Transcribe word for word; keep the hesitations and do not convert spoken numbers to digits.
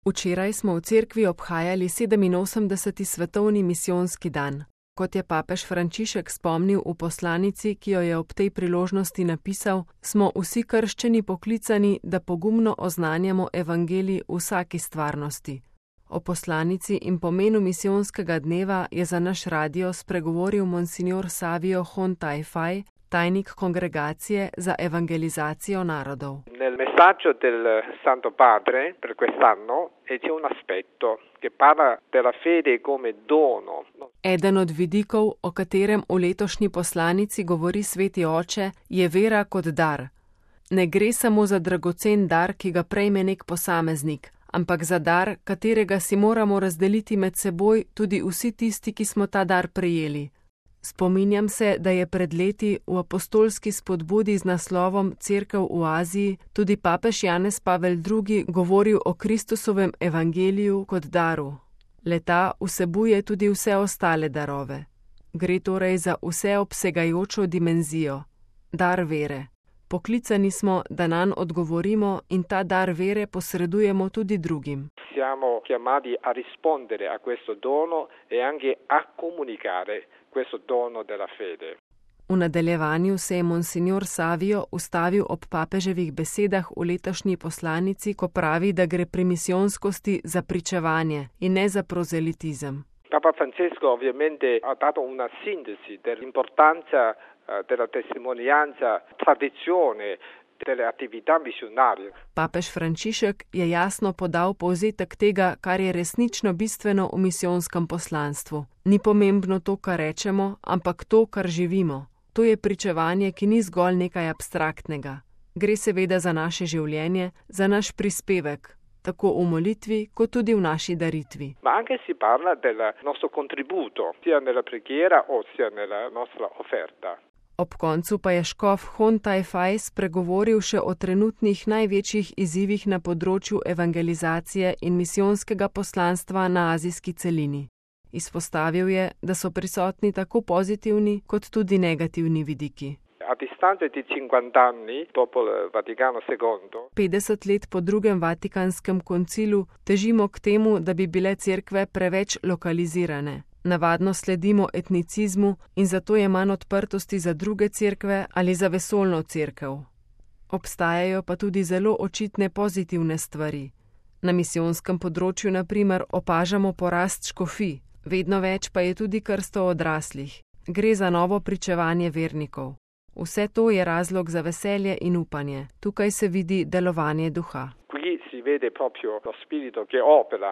Včeraj smo v cerkvi obhajali sedeminosemdeseti svetovni misijonski dan. Kot je papež Frančišek spomnil v poslanici, ki jo je ob tej priložnosti napisal, smo vsi krščeni poklicani, da pogumno oznanjamo evangelij v vsaki stvarnosti. O poslanici in pomenu misijonskega dneva je za naš radio spregovoril monsignor Savio Hontai-Fai, tajnik kongregacije za evangelizacijo narodov. Nel messaggio del Santo Padre per quest'anno c'è un aspetto che parla della fede come dono. Eden od vidikov, o katerem v letošnji poslanici govori sveti oče, je vera kot dar. Ne gre samo za dragocen dar, ki ga prejme nek posameznik, ampak za dar, katerega si moramo razdeliti med seboj tudi vsi tisti, ki smo ta dar prejeli. Spominjam se, da je pred leti v apostolski spodbudi z naslovom Cerkev v Aziji tudi papež Janez Pavel drugi govoril o Kristusovem evangeliju kot daru. Le-ta vsebuje tudi vse ostale darove. Gre torej za vseobsegajočo dimenzijo, dar vere. Poklicani smo, da nanj odgovorimo in ta dar vere posredujemo tudi drugim. Siamo chiamati a rispondere a questo dono e anche a comunicare questo dono della fede. V nadaljevanju se je monsignor Savio ustavil ob papeževih besedah v letošnji poslanici, ko pravi, da gre pri misijonskosti za pričevanje in ne za prozelitizem. Papa Francesco ovviamente ha dato una sintesi dell'importanza della testimonianza, tradizione delle attività missionarie. Papež Frančišek je jasno podal povzetek tega, kar je resnično bistveno v misijonskem poslanstvu. Ni pomembno to, kar rečemo, ampak to, kar živimo. To je pričevanje, ki ni zgolj nekaj abstraktnega. Gre seveda za naše življenje, za naš prispevek, tako v molitvi, kot tudi v naši daritvi. Ma anche si parla del nostro contributo, sia nella preghiera o sia nella nostra offerta. Ob koncu pa je škof Hontai-Fai spregovoril še o trenutnih največjih izzivih na področju evangelizacije in misijonskega poslanstva na azijski celini. Izpostavil je, da so prisotni tako pozitivni kot tudi negativni vidiki. A distanza di cinquanta anni dopo il Vaticano secondo, petdeset let po drugem Vatikanskem koncilu težimo k temu, da bi bile cerkve preveč lokalizirane. Navadno sledimo etnicizmu in zato je manj odprtosti za druge cerkve ali za vesoljno cerkev. Obstajajo pa tudi zelo očitne pozitivne stvari. Na misijonskem področju na primer opažamo porast škofij, vedno več pa je tudi krsto odraslih. Gre za novo pričevanje vernikov. Vse to je razlog za veselje in upanje. Tukaj se vidi delovanje duha. Qui si vede proprio lo spirito che opera